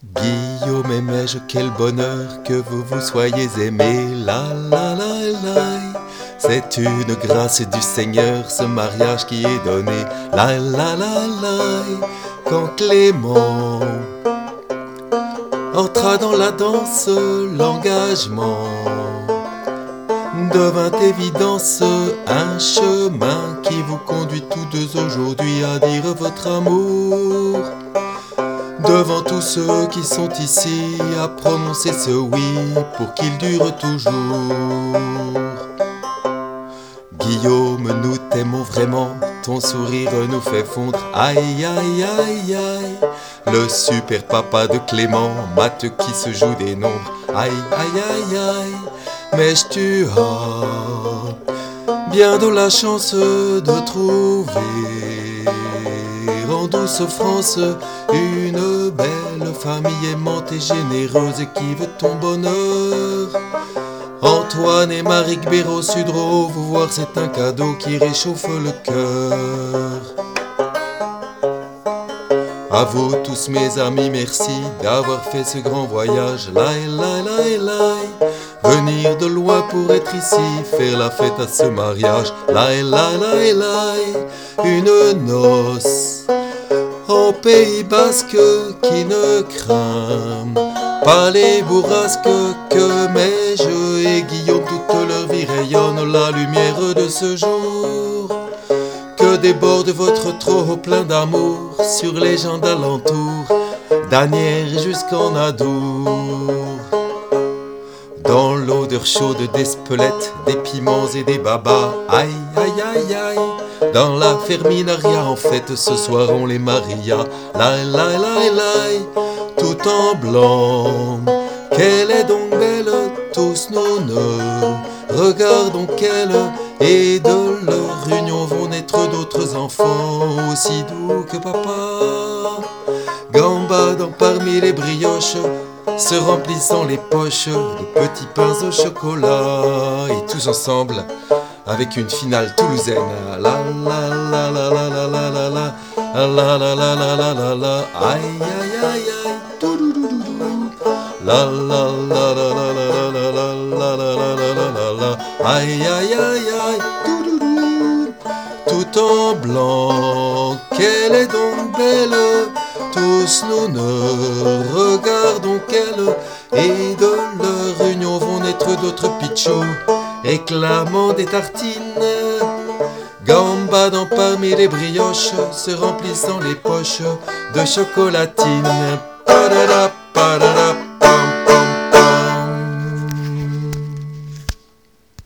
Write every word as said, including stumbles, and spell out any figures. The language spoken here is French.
Guillaume et Meige, quel bonheur que vous vous soyez aimés. La la la la, c'est une grâce du Seigneur, ce mariage qui est donné. La la la la, quand Clément entra dans la danse, l'engagement devint évidence, un chemin qui vous conduit tous deux aujourd'hui à dire votre amour devant tous ceux qui sont ici, à prononcer ce oui pour qu'il dure toujours. Guillaume, nous t'aimons vraiment, ton sourire nous fait fondre. Aïe aïe aïe aïe, le super papa de Clément, Matt qui se joue des nombres. Aïe aïe aïe aïe, mais tu as bien de la chance de trouver en douce France une belle famille aimante et généreuse qui veut ton bonheur. Antoine et Marie Béraud Sudreau, vous voir c'est un cadeau qui réchauffe le cœur. À vous tous mes amis, merci d'avoir fait ce grand voyage. Laï, laï, laï, laï. Venir de loin pour être ici, faire la fête à ce mariage. Laï, laï, laï, laï. Une noce en Pays Basque qui ne craint pas les bourrasques, que Meige et Guillaume toute leur vie rayonnent la lumière de ce jour. Que déborde votre trop plein d'amour sur les gens d'alentour, d'Anières jusqu'en Adour. Dans l'odeur chaude des spelettes, des piments et des babas, aïe aïe aïe aïe. Dans la ferminaria en fête, ce soir on les maria. Laï laï laï laï, tout en blanc. Qu'elle est donc belle, tous nous ne regardons qu'elle. Et de leur union vont naître d'autres enfants aussi doux que papa. Gambadant parmi les brioches, se remplissant les poches de petits pains au chocolat. Et tous ensemble, avec une finale toulousaine. La la la la la la la la la la la la la la la la. Aïe aïe aïe aïe. La la la la la la la la la la la la la. Aïe aïe aïe aïe. Tout en blanc, qu'elle est donc belle. Tous nous ne regardons qu'elle, et de leur union vont naître d'autres pitchos, réclamant des tartines, gambadant parmi les brioches, se remplissant les poches de chocolatine. Padada, padada.